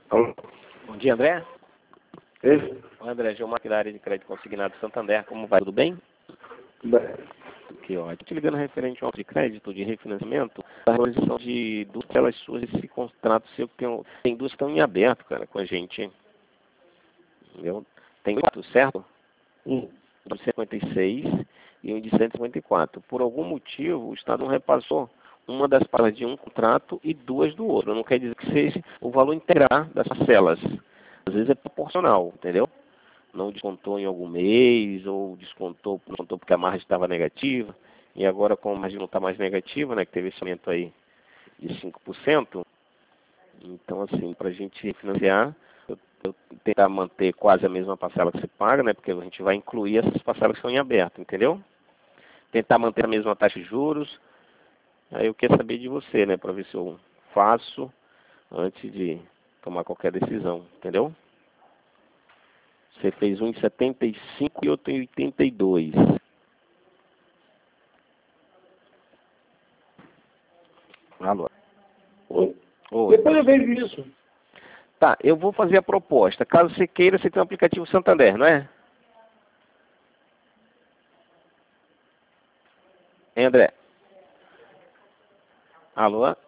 Alô? Bom dia, André. Esse? André, Gilmar, da área de crédito consignado Santander. Como vai? Tudo bem? Bem, Aqui, ó. Estou te ligando referente ao de crédito, de refinanciamento, da realização de duas telas suas, esse contrato seu que tem duas que estão em aberto, cara, com a gente, hein? Entendeu? Tem quatro, certo? Um de 56 e um de 154. Por algum motivo, o Estado não repassou uma das parcelas de um contrato e duas do outro. Não quer dizer que seja o valor integral das parcelas. Às vezes é proporcional, entendeu? Não descontou em algum mês, ou descontou porque a margem estava negativa, e agora como a margem não está mais negativa, né, que teve esse aumento aí de 5%, então assim, para a gente refinanciar, eu tentar manter quase a mesma parcela que você paga, né, porque a gente vai incluir essas parcelas que estão em aberto, entendeu? Tentar manter a mesma taxa de juros, aí eu quero saber de você, né, para ver se eu faço antes de tomar qualquer decisão, entendeu? Você fez um em 75 e outro em 82. Alô? oi. Oi. Depois eu vejo isso. Tá, eu vou fazer a proposta. Caso você queira, você tem um aplicativo Santander, não é? Hein, André? Alô?